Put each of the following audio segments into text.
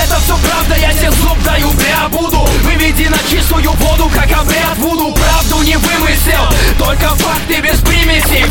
Это все правда, я тебе зуб даю, бля, буду. Выведи на чистую воду, как обряд буду. Правду не вымысел, только факты без примесей.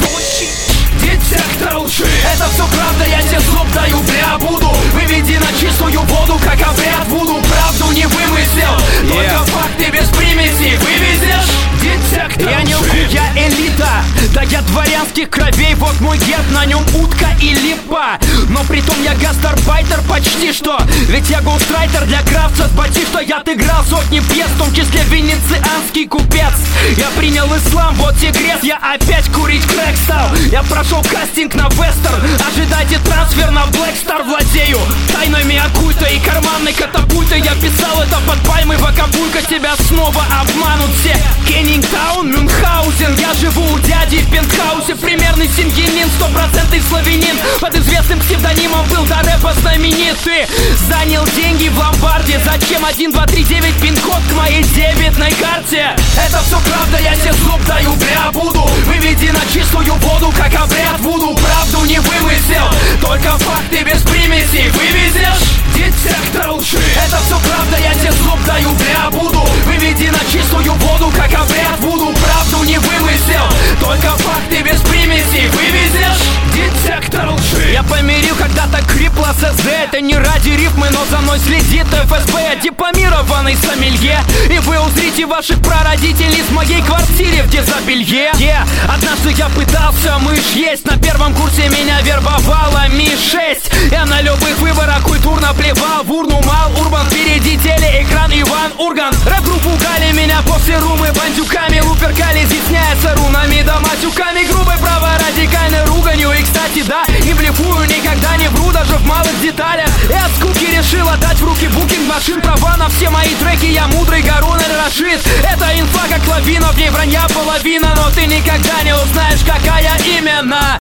Детектор лжи. Это все правда, я тебе зуб даю, бля, буду. Выведи на чистую воду, как обряд буду. Правду не вымысел, только факты без примесей. Вывезешь? Детектор я не лгу, я элита. Да я дворянских кровей, вот мой герб, на нем утка и липа. Но притом я гастарбайтер почти что. Ведь я гоустрайтер для крафтса с батишто. Я отыграл сотни пьес, в том числе венецианский купец. Я принял ислам, вот секрет, я опять курить крэк стал. Я прошел кастинг на вестерн, ожидайте трансфер на Блэкстар. Владею тайнами оккульта и карманной катапультой. Я писал это под пальмой в Акапулько. Тебя снова обманут все. Кеннингтаун, Мюнхгаузен. Я живу у дяди в пентхаусе. Примерный семьянин, 100% славянин. Под известным псевдонимом был до рэпа знаменитый. Занял деньги в ломбарде. Зачем 1, 2, 3, 9 пин-код к моей дебетной карте? Это все правда, я тебе зуб даю, бля, буду. Выведи на чистую воду, как обряд буду. Правду не вымысел, только факты без примесей. Вывезешь? Детектор лжи. Это все правда, я тебе зуб даю, бля, буду. Выведи на чистую воду, как обряд буду. Правду не вымысел, только факты без примесей. Вывезешь? Детектор лжи. Я помирил когда-то крипло ССД. Это не ради рифмы, но за мной следит ФСБ. Я дипломированный сомелье, и вы узрите ваших прародителей в моей квартире в дезобелье. Однажды я пытался мышь есть. На первом курсе меня вербовала Ми-6. Я на любых выборах культурно плевал в урну. Мал Урбан, впереди телеэкран Иван Ургант. Рэп-группу гали меня после румы бандюками. Луперкали, изъясняется рунами да матюками. Грубой праворадикальной руганью. И кстати, да, не блефую, никогда не вру, даже в малых деталях. И от скуки решил отдать в руки букинг машин. Права на все мои треки, я мудрый Гарун Аль-Рашид. Это инфа как лавина, в ней вранья половина. Но ты никогда не узнаешь, какая